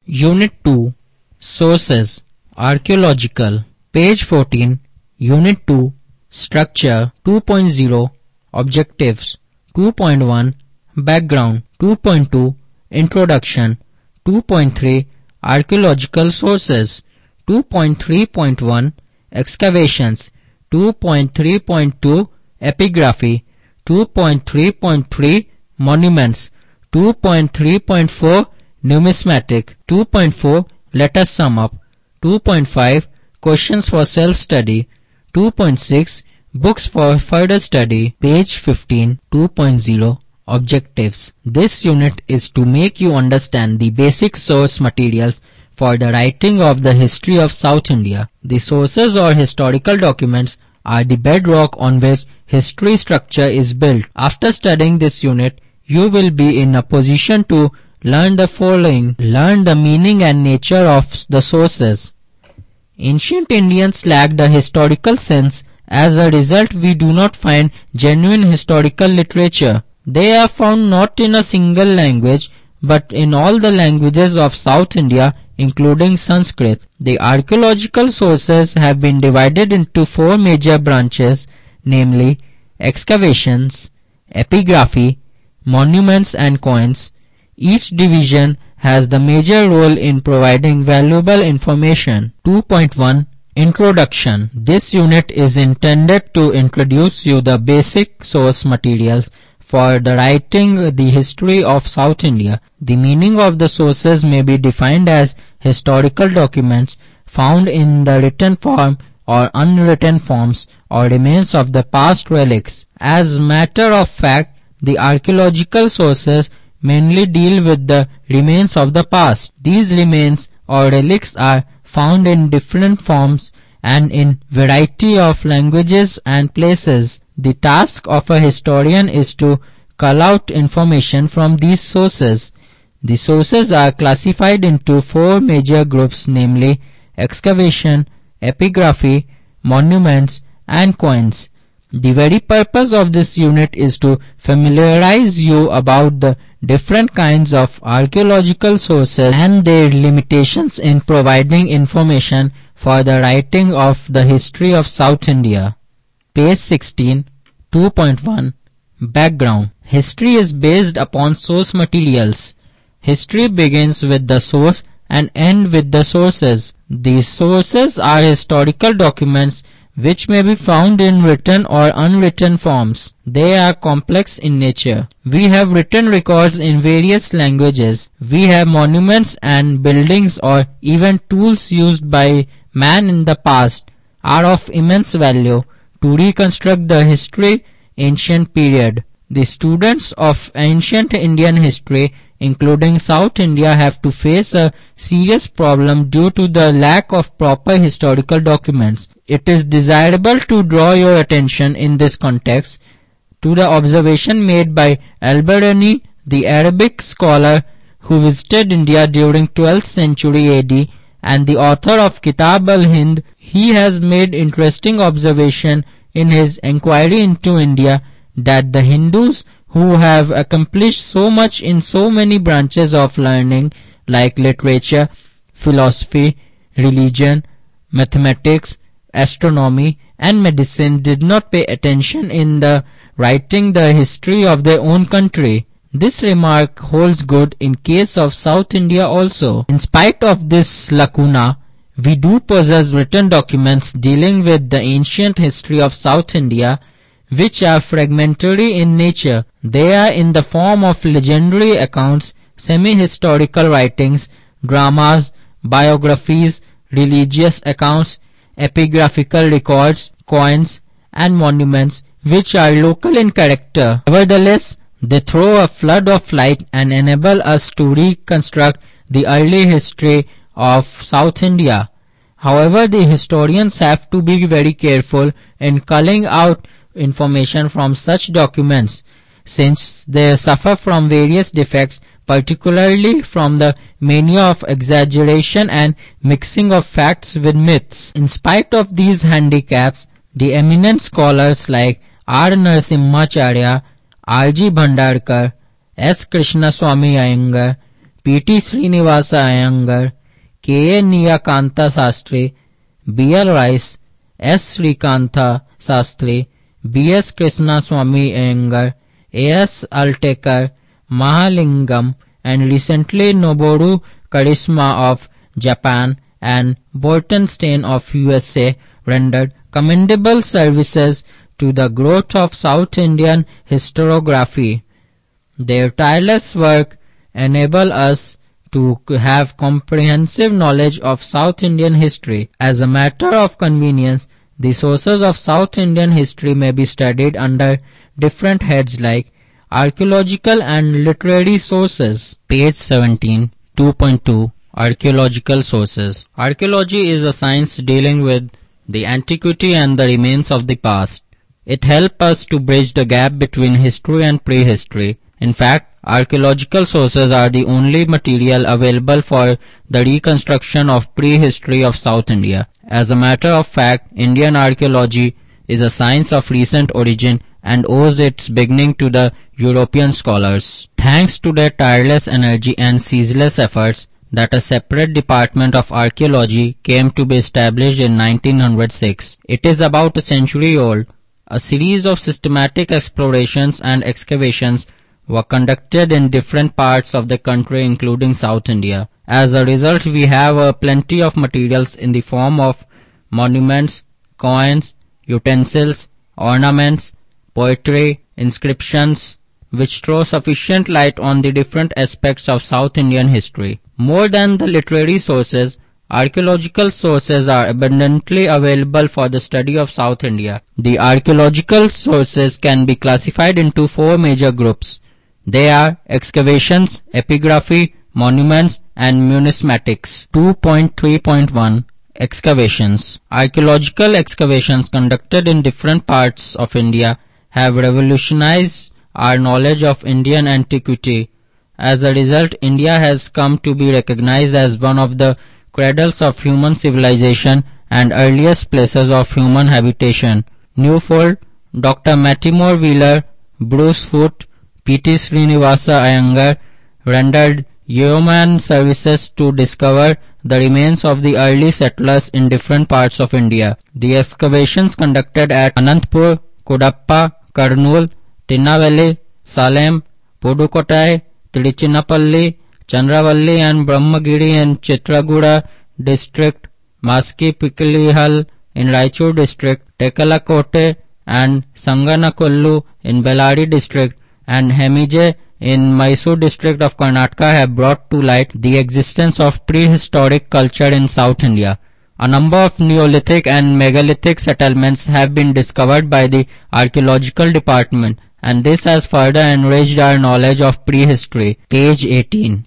Unit 2 Sources Archaeological Page 14 Unit 2 Structure 2.0 Objectives 2.1 Background 2.2 Introduction 2.3 Archaeological Sources 2.3.1 Excavations 2.3.2 Epigraphy 2.3.3 Monuments 2.3.4 Numismatic 2.4 Let us sum up 2.5 Questions for self-study 2.6 Books for further study Page 15 2.0 Objectives This unit is to make you understand the basic source materials for the writing of the history of South India. The sources or historical documents are the bedrock on which history structure is built. After studying this unit, you will be in a position to learn the following. Learn the meaning and nature of the sources. Ancient Indians lacked a historical sense. As a result, we do not find genuine historical literature. They are found not in a single language, but in all the languages of South India, including Sanskrit. The archaeological sources have been divided into four major branches, namely excavations, epigraphy, monuments and coins. Each division has the major role in providing valuable information. 2.1 Introduction This unit is intended to introduce you the basic source materials for the writing the history of South India. The meaning of the sources may be defined as historical documents found in the written form or unwritten forms or remains of the past relics. As matter of fact, the archaeological sources mainly deal with the remains of the past. These remains or relics are found in different forms and in variety of languages and places. The task of a historian is to cull out information from these sources. The sources are classified into four major groups, namely excavation, epigraphy, monuments and coins. The very purpose of this unit is to familiarize you about the different kinds of archaeological sources and their limitations in providing information for the writing of the history of South India. Page 16 2.1 Background History is based upon source materials. History begins with the source and ends with the sources. These sources are historical documents which may be found in written or unwritten forms. They are complex in nature. We have written records in various languages. We have monuments and buildings or even tools used by man in the past are of immense value to reconstruct the history ancient period. The students of ancient Indian history, including South India, have to face a serious problem due to the lack of proper historical documents. It is desirable to draw your attention in this context to the observation made by Al-Biruni, the Arabic scholar who visited India during 12th century AD and the author of Kitab al-Hind. He has made interesting observation in his inquiry into India that the Hindus, who have accomplished so much in so many branches of learning like literature, philosophy, religion, mathematics, astronomy and medicine, did not pay attention in the writing the history of their own country. This remark holds good in case of South India also. In spite of this lacuna, we do possess written documents dealing with the ancient history of South India, which are fragmentary in nature. They are in the form of legendary accounts, semi-historical writings, dramas, biographies, religious accounts, epigraphical records, coins and monuments, which are local in character. Nevertheless, they throw a flood of light and enable us to reconstruct the early history of South India. However, the historians have to be very careful in culling out information from such documents, since they suffer from various defects, particularly from the mania of exaggeration and mixing of facts with myths. In spite of these handicaps, the eminent scholars like R. Narasimhacharya, R. G. Bhandarkar, S. Krishnaswamy Iyengar, P.T. Srinivasa Iyengar, K.A. Niyakanta Sastry, B.L. Rice, S. Srikantha Sastry, B.S. Krishna Swami Iyengar, A.S. Altekar, Mahalingam, and recently Noboru Karisma of Japan and Bortenstein of USA rendered commendable services to the growth of South Indian historiography. Their tireless work enable us to have comprehensive knowledge of South Indian history. As a matter of convenience, the sources of South Indian history may be studied under different heads like Archaeological and Literary Sources. Page 17, 2.2 Archaeological Sources. Archaeology is a science dealing with the antiquity and the remains of the past. It helps us to bridge the gap between history and prehistory. In fact, archaeological sources are the only material available for the reconstruction of prehistory of South India. As a matter of fact, Indian archaeology is a science of recent origin and owes its beginning to the European scholars. Thanks to their tireless energy and ceaseless efforts, that a separate department of archaeology came to be established in 1906. It is about a century old. A series of systematic explorations and excavations were conducted in different parts of the country including South India. As a result, we have plenty of materials in the form of monuments, coins, utensils, ornaments, poetry, inscriptions, which throw sufficient light on the different aspects of South Indian history. More than the literary sources, archaeological sources are abundantly available for the study of South India. The archaeological sources can be classified into four major groups. They are excavations, epigraphy, monuments, and numismatics. 2.3.1 Excavations. Archaeological excavations conducted in different parts of India have revolutionized our knowledge of Indian antiquity. As a result, India has come to be recognized as one of the cradles of human civilization and earliest places of human habitation. Newfold, Dr. Mortimer Wheeler, Bruce Foote, P.T. Srinivasa Iyengar rendered yeoman services to discover the remains of the early settlers in different parts of India. The excavations conducted at Anantapur, Kodappa, Kurnool, Tinnavelly, Salem, Pudukkottai, Tiruchinappalli, Chandravalli and Brahmagiri in Chitrakuda district, Maski Pikilihal in Raichur district, Tekalakote and Sanganakollu in Bellary district, and Hemije in Mysore district of Karnataka have brought to light the existence of prehistoric culture in South India. A number of Neolithic and megalithic settlements have been discovered by the archaeological department, and this has further enriched our knowledge of prehistory. Page 18,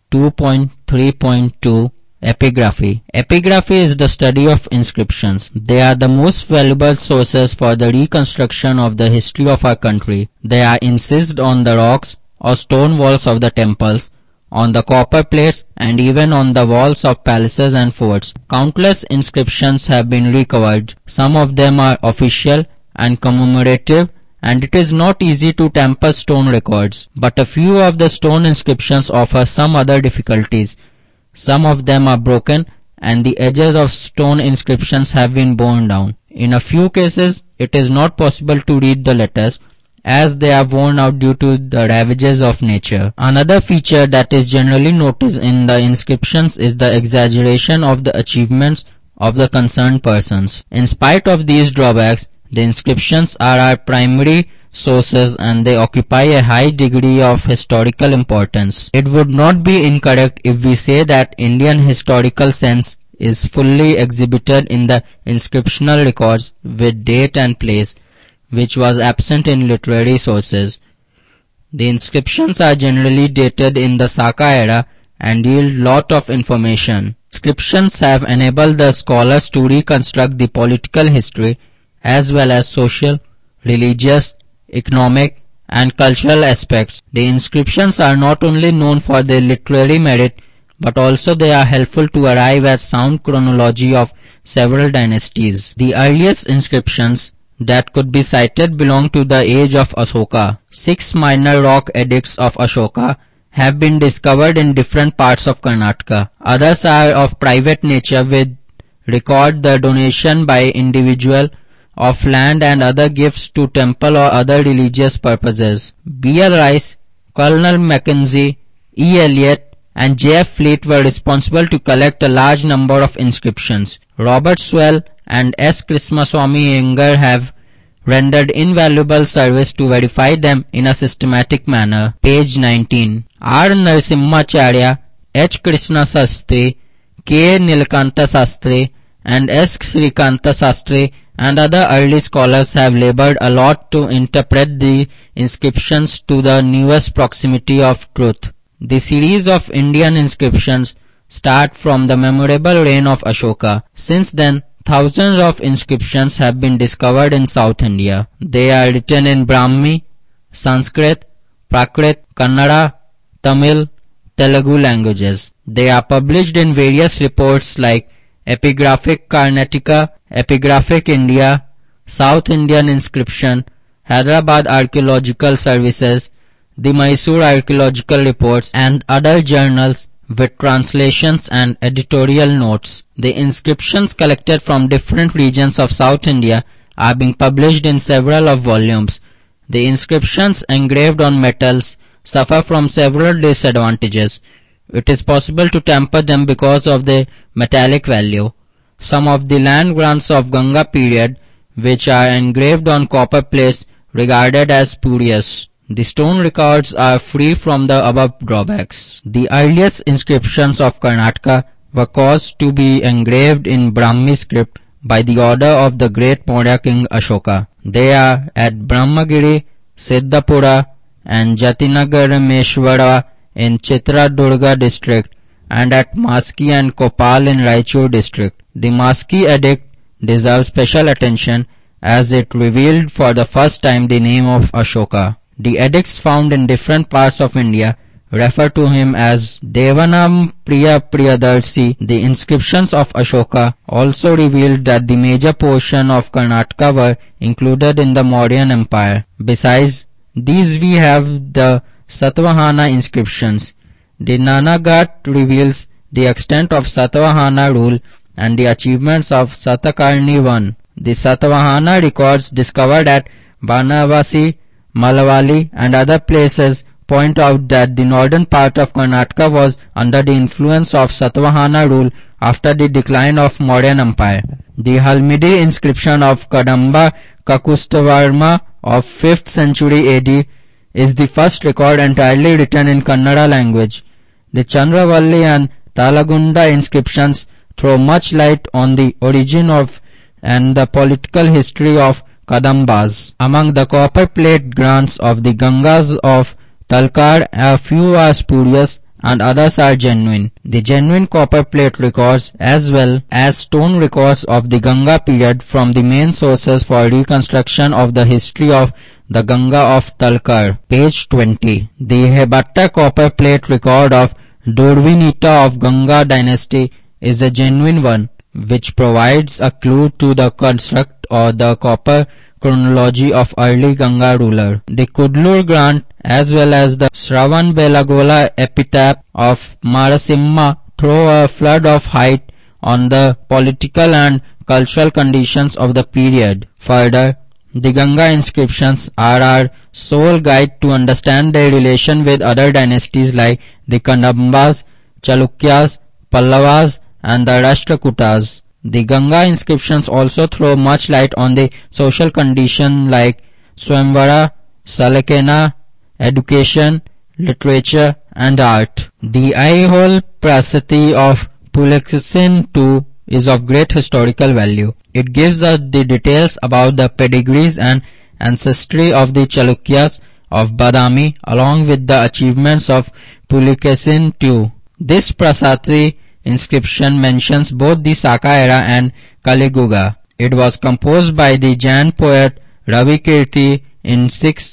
2.3.2 Epigraphy. Epigraphy is the study of inscriptions. They are the most valuable sources for the reconstruction of the history of our country. They are incised on the rocks or stone walls of the temples, on the copper plates, and even on the walls of palaces and forts. Countless inscriptions have been recovered. Some of them are official and commemorative, and it is not easy to tamper stone records. But a few of the stone inscriptions offer some other difficulties. Some of them are broken, and the edges of stone inscriptions have been worn down. In a few cases, it is not possible to read the letters, as they are worn out due to the ravages of nature. Another feature that is generally noticed in the inscriptions is the exaggeration of the achievements of the concerned persons. In spite of these drawbacks, the inscriptions are our primary sources and they occupy a high degree of historical importance. It would not be incorrect if we say that Indian historical sense is fully exhibited in the inscriptional records with date and place, which was absent in literary sources. The inscriptions are generally dated in the Saka era and yield lot of information. Inscriptions have enabled the scholars to reconstruct the political history as well as social, religious, economic and cultural aspects. The inscriptions are not only known for their literary merit, but also they are helpful to arrive at sound chronology of several dynasties. The earliest inscriptions that could be cited belong to the age of Ashoka. 6 minor rock edicts of Ashoka have been discovered in different parts of Karnataka. Others are of private nature, with record the donation by individual of land and other gifts to temple or other religious purposes. B.L. Rice, Colonel Mackenzie, E. Eliot, and J.F. Fleet were responsible to collect a large number of inscriptions. Robert Swell and S. Krishnaswamy Iyengar have rendered invaluable service to verify them in a systematic manner. Page 19. R. Narasimhacharya, H. Krishna Sastri, K. Nilakanta Sastri, and S. Srikanta Sastri and other early scholars have labored a lot to interpret the inscriptions to the newest proximity of truth. The series of Indian inscriptions start from the memorable reign of Ashoka. Since then, thousands of inscriptions have been discovered in South India. They are written in Brahmi, Sanskrit, Prakrit, Kannada, Tamil, Telugu languages. They are published in various reports like Epigraphic Karnataka, Epigraphic India, South Indian Inscription, Hyderabad Archaeological Services, the Mysore Archaeological Reports, and other journals with translations and editorial notes. The inscriptions collected from different regions of South India are being published in several of volumes. The inscriptions engraved on metals suffer from several disadvantages. It is possible to tamper them because of their metallic value. Some of the land grants of Ganga period, which are engraved on copper plates, regarded as spurious. The stone records are free from the above drawbacks. The earliest inscriptions of Karnataka were caused to be engraved in Brahmi script by the order of the great Maurya king Ashoka. They are at Brahmagiri, Siddhapura, and Jatinagar-Meshwara in Chitradurga district, and at Maski and Kopal in Raichur district. The Maski edict deserves special attention as it revealed for the first time the name of Ashoka. The edicts found in different parts of India refer to him as Devanam Priya Priyadarshi. The inscriptions of Ashoka also revealed that the major portion of Karnataka were included in the Mauryan Empire. Besides these, we have the Satvahana inscriptions. The Nanaghat reveals the extent of Satvahana rule and the achievements of Satakarni I. The Satvahana records discovered at Banavasi, Malavali and other places point out that the northern part of Karnataka was under the influence of Satvahana rule after the decline of Mauryan Empire. The Halmidi inscription of Kadamba Kakustavarma of 5th century AD is the first record entirely written in Kannada language. The Chandravalli and Talagunda inscriptions throw much light on the origin of and the political history of Kadambas. Among the copper plate grants of the Gangas of Talkar, a few are spurious and others are genuine. The genuine copper plate records as well as stone records of the Ganga period from the main sources for reconstruction of the history of the Ganga of Talkar. Page 20. The Hebatta copper plate record of Durvinita of Ganga dynasty is a genuine one, which provides a clue to the construct or the copper chronology of early Ganga ruler. The Kudlur grant as well as the Shravan Belagola epitaph of Marasimha throw a flood of light on the political and cultural conditions of the period. Further, the Ganga inscriptions are our sole guide to understand their relation with other dynasties like the Kadambas, Chalukyas, Pallavas and the Rashtrakutas. The Ganga inscriptions also throw much light on the social condition like Swamvara, Salakena, education, literature and art. The Aihole Prasati of Pulakeshin II is of great historical value. It gives us the details about the pedigrees and ancestry of the Chalukyas of Badami along with the achievements of Pulakeshin II. This Prasati inscription mentions both the Saka era and Kaliguga. It was composed by the Jain poet Ravikirti in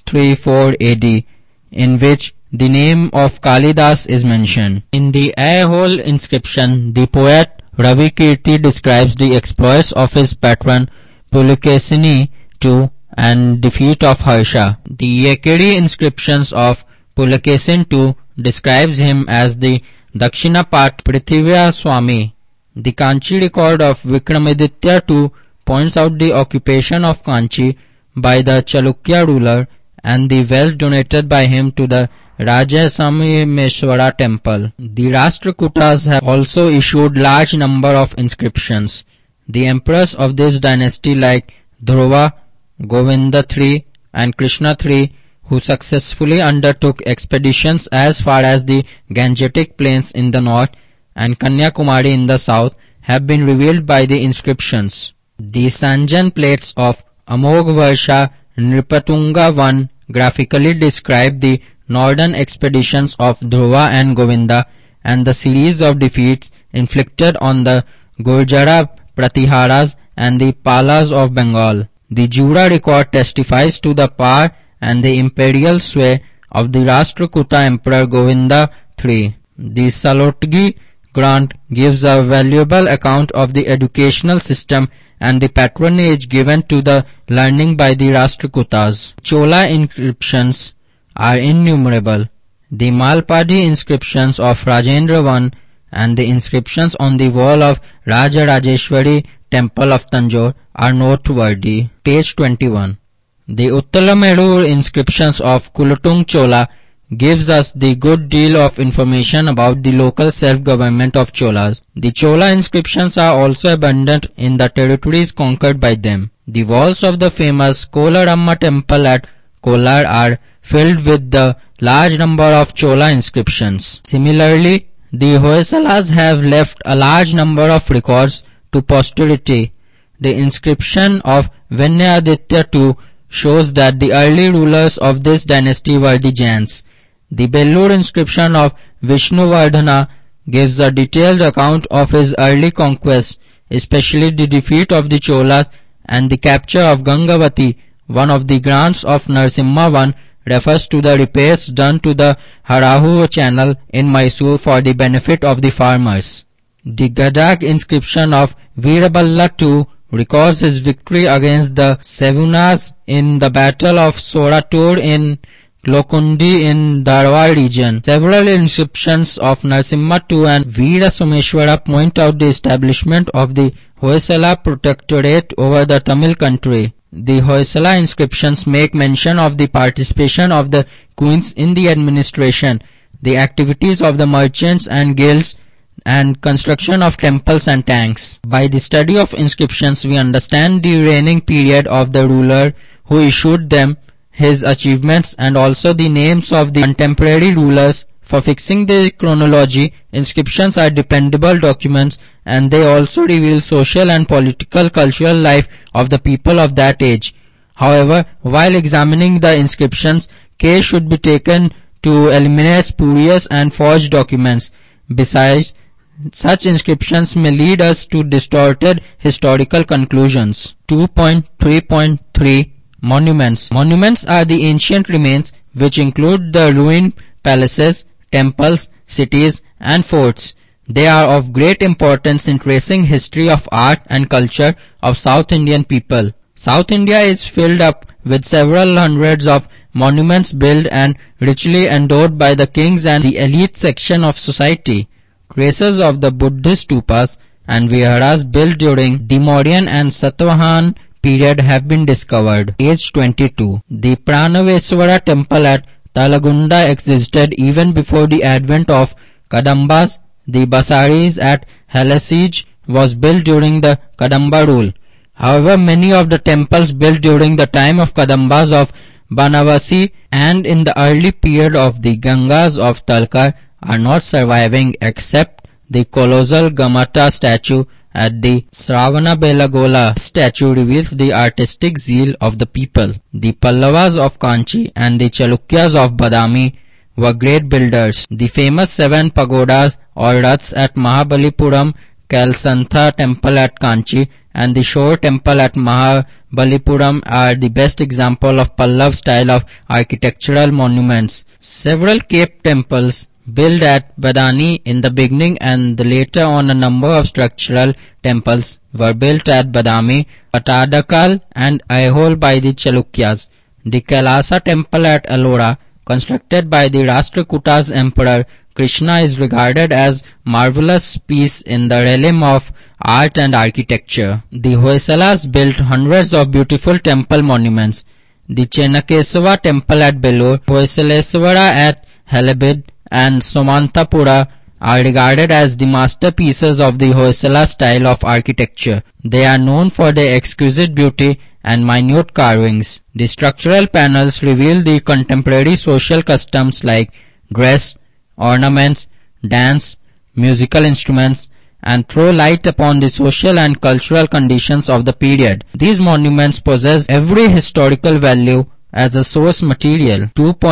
634 AD, in which the name of Kalidas is mentioned. In the Aihole inscription, the poet Ravikirti describes the exploits of his patron Pulakeshin II and defeat of Harsha. The Yekeri inscriptions of Pulakeshin II describes him as the Dakshinapart Prithivya Swami. The Kanchi record of Vikramaditya II points out the occupation of Kanchi by the Chalukya ruler and the wealth donated by him to the Rajasamimeshwara temple. The Rashtrakutas have also issued large number of inscriptions. The emperors of this dynasty like Dhruva, Govinda III and Krishna III, who successfully undertook expeditions as far as the Gangetic plains in the north and Kanyakumari in the south, have been revealed by the inscriptions. The Sanjan plates of Amogvarsha Nripatunga I graphically describe the northern expeditions of Dhruva and Govinda and the series of defeats inflicted on the Gurjara Pratiharas and the Palas of Bengal. The Jura record testifies to the power and the imperial sway of the Rashtrakuta Emperor Govinda III. The Salotgi grant gives a valuable account of the educational system and the patronage given to the learning by the Rashtrakutas. Chola inscriptions are innumerable. The Malpadi inscriptions of Rajendra I and the inscriptions on the wall of Rajarajeshwari temple of Tanjore are noteworthy. Page 21. The Uttalameru inscriptions of Kulatung Chola gives us the good deal of information about the local self-government of Cholas. The Chola inscriptions are also abundant in the territories conquered by them. The walls of the famous Kolaramma temple at Kolar are filled with the large number of Chola inscriptions. Similarly, the Hoysalas have left a large number of records to posterity. The inscription of Vinayaditya II shows that the early rulers of this dynasty were the Jains. The Bellur inscription of Vishnuvardhana gives a detailed account of his early conquests, especially the defeat of the Cholas and the capture of Gangavati. One of the grants of Narasimha I refers to the repairs done to the Harahu channel in Mysore for the benefit of the farmers. The Gadag inscription of Veeraballa II records his victory against the Savunas in the Battle of Sorator in Lokundi in Dharwad region. Several inscriptions of Narasimha II and Veera Someshwara point out the establishment of the Hoysala Protectorate over the Tamil country. The Hoysala inscriptions make mention of the participation of the queens in the administration, the activities of the merchants and guilds, and construction of temples and tanks. By the study of inscriptions, we understand the reigning period of the ruler who issued them, his achievements, and also the names of the contemporary rulers. For fixing the chronology, inscriptions are dependable documents, and they also reveal social and political cultural life of the people of that age. However, while examining the inscriptions, care should be taken to eliminate spurious and forged documents. Besides, such inscriptions may lead us to distorted historical conclusions. 2.3.3 Monuments. Monuments are the ancient remains which include the ruined palaces, temples, cities, and forts. They are of great importance in tracing history of art and culture of South Indian people. South India is filled up with several hundreds of monuments built and richly endowed by the kings and the elite section of society. Traces of the Buddhist stupas and viharas built during the Mauryan and Satavahan period have been discovered. Page 22. The Pranaveswara temple at Talagunda existed even before the advent of Kadambas. The Basaris at Halasij was built during the Kadamba rule. However, many of the temples built during the time of Kadambas of Banavasi and in the early period of the Gangas of Talkar are not surviving except the colossal Gamata statue at the Sravanabelagola. This statue reveals the artistic zeal of the people. The Pallavas of Kanchi and the Chalukyas of Badami were great builders. The famous 7 pagodas or raths at Mahabalipuram, Kalsantha temple at Kanchi, and the Shore temple at Mahabalipuram are the best example of Pallav style of architectural monuments. Several cave temples built at Badani in the beginning and later on a number of structural temples were built at Badami, Patadakal and Aihole by the Chalukyas. The Kailasa temple at Ellora constructed by the Rashtrakutas Emperor Krishna, is regarded as marvelous piece in the realm of art and architecture. The Hoysalas built hundreds of beautiful temple monuments. The Chennakesava temple at Belur, Hoysaleswara at Halabid, and Somantapura are regarded as the masterpieces of the Hoysala style of architecture. They are known for their exquisite beauty and minute carvings. The structural panels reveal the contemporary social customs like dress, ornaments, dance, musical instruments, and throw light upon the social and cultural conditions of the period. These monuments possess every historical value as a source material.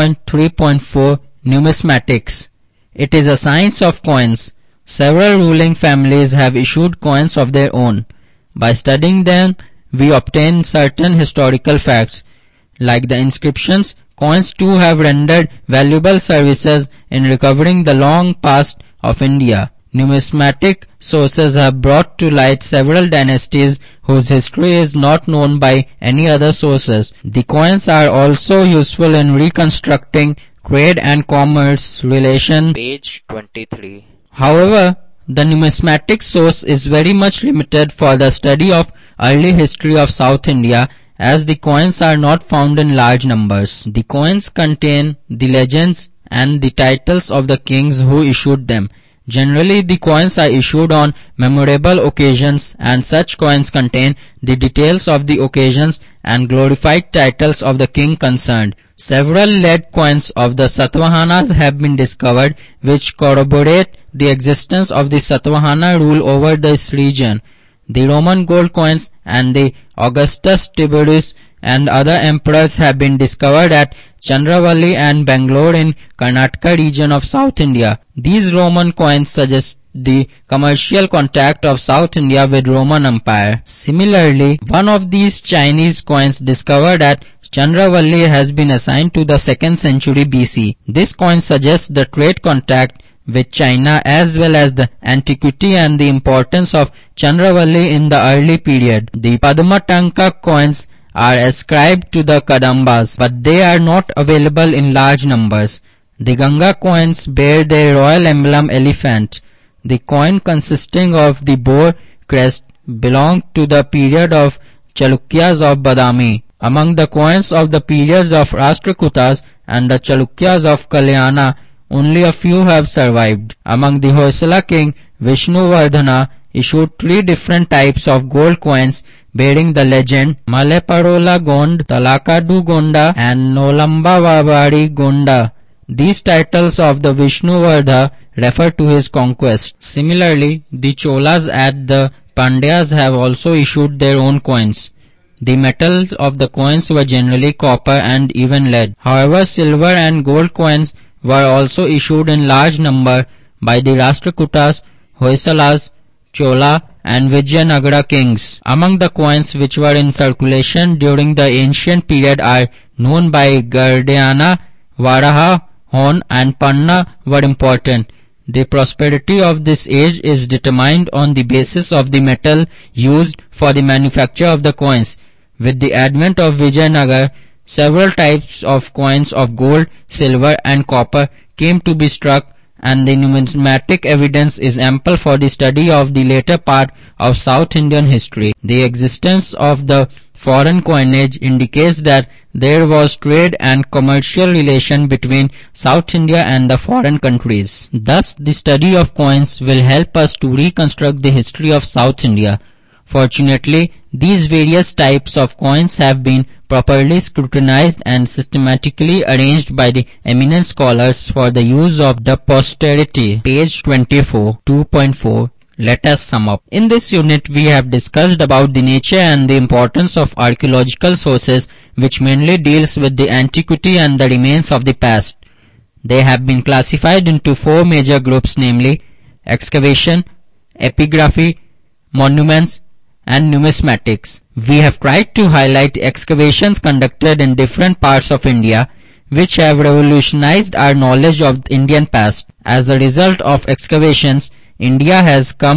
2.3.4 Numismatics. It is a science of coins. Several ruling families have issued coins of their own. By studying them, we obtain certain historical facts. Like the inscriptions, coins too have rendered valuable services in recovering the long past of India. Numismatic sources have brought to light several dynasties whose history is not known by any other sources. The coins are also useful in reconstructing trade and commerce relation. Page 23. However, the numismatic source is very much limited for the study of early history of South India, as the coins are not found in large numbers. The coins contain the legends and the titles of the kings who issued them. Generally, the coins are issued on memorable occasions, and such coins contain the details of the occasions and glorified titles of the king concerned. Several lead coins of the Satavahanas have been discovered, which corroborate the existence of the Satavahana rule over this region. The Roman gold coins and the Augustus Tiberius and other emperors have been discovered at Chandravalli and Bangalore in Karnataka region of South India. These Roman coins suggest the commercial contact of South India with Roman Empire. Similarly, one of these Chinese coins discovered at Chandravalli has been assigned to the 2nd century BC. This coin suggests the trade contact with China as well as the antiquity and the importance of Chandravalli in the early period. The Padmatanka coins are ascribed to the Kadambas, but they are not available in large numbers. The Ganga coins bear their royal emblem elephant. The coin consisting of the boar crest belonged to the period of Chalukyas of Badami. Among the coins of the periods of Rashtrakutas and the Chalukyas of Kalyana, only a few have survived. Among the Hoysala king, Vishnuvardhana issued 3 different types of gold coins bearing the legend Maleparola Gond, Talakadu Gonda and Nolamba Vabari Gonda. These titles of the Vishnuvardha refer to his conquest. Similarly, the Cholas at the Pandyas have also issued their own coins. The metal of the coins were generally copper and even lead. However, silver and gold coins were also issued in large number by the Rashtrakutas, Hoysalas, Chola and Vijayanagara kings. Among the coins which were in circulation during the ancient period are known by Gardana, Varaha, Hon and Panna were important. The prosperity of this age is determined on the basis of the metal used for the manufacture of the coins. With the advent of Vijayanagar, several types of coins of gold, silver and copper came to be struck, and the numismatic evidence is ample for the study of the later part of South Indian history. The existence of the foreign coinage indicates that there was trade and commercial relation between South India and the foreign countries. Thus, the study of coins will help us to reconstruct the history of South India. Fortunately, these various types of coins have been properly scrutinized and systematically arranged by the eminent scholars for the use of the posterity. Page 24, 2.4. Let us sum up. In this unit, we have discussed about the nature and the importance of archaeological sources, which mainly deals with the antiquity and the remains of the past. They have been classified into 4 major groups, namely excavation, epigraphy, monuments, and numismatics. We have tried to highlight excavations conducted in different parts of India, which have revolutionized our knowledge of the Indian past. As a result of excavations, India has come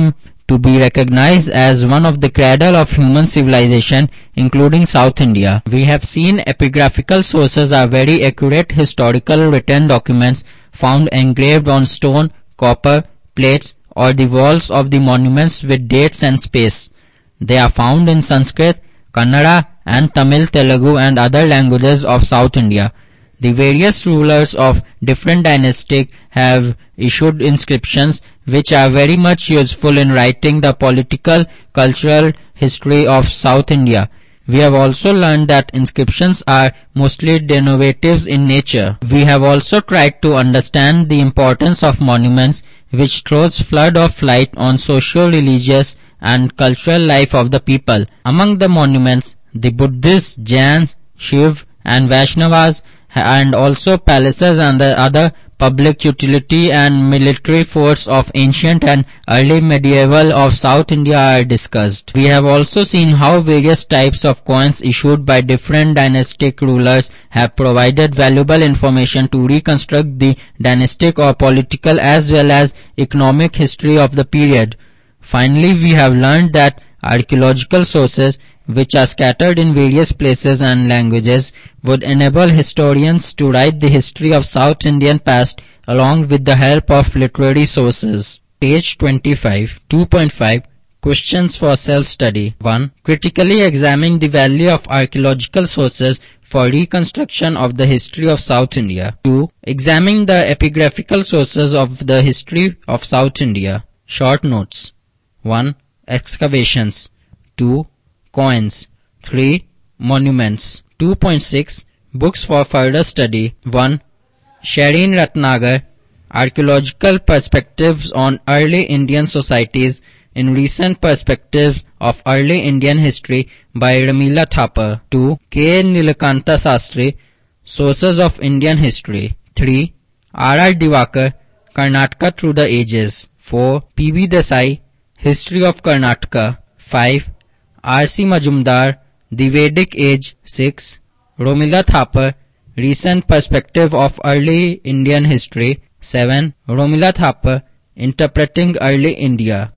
to be recognized as one of the cradle of human civilization, including South India. We have seen epigraphical sources are very accurate historical written documents found engraved on stone, copper, plates, or the walls of the monuments with dates and space. They are found in Sanskrit, Kannada, and Tamil, Telugu, and other languages of South India. The various rulers of different dynasties have issued inscriptions which are very much useful in writing the political, cultural history of South India. We have also learned that inscriptions are mostly denotative in nature. We have also tried to understand the importance of monuments, which throws flood of light on social, religious, and cultural life of the people. Among the monuments, the Buddhists, Jains, Shiv, and Vaishnavas, and also palaces and the other public utility and military forts of ancient and early medieval of South India are discussed. We have also seen how various types of coins issued by different dynastic rulers have provided valuable information to reconstruct the dynastic or political as well as economic history of the period. Finally, we have learned that archaeological sources, which are scattered in various places and languages, would enable historians to write the history of South Indian past along with the help of literary sources. Page 25, 2.5 Questions for self-study. 1. Critically examine the value of archaeological sources for reconstruction of the history of South India. 2. Examine the epigraphical sources of the history of South India. Short notes. 1. Excavations. 2. Coins. 3. Monuments. 2.6 Books for further study. 1. Shareen Ratnagar, Archaeological Perspectives on Early Indian Societies in Recent Perspectives of Early Indian History by Ramila Thapar. 2. K. Nilakanta Sastry, Sources of Indian History. 3. R.R. Divakar, Karnataka Through the Ages. 4. P.V. Desai, History of Karnataka. 5. R.C. Majumdar, The Vedic Age. 6. Ramila Thapar, Recent Perspective of Early Indian History. 7. Ramila Thapar, Interpreting Early India.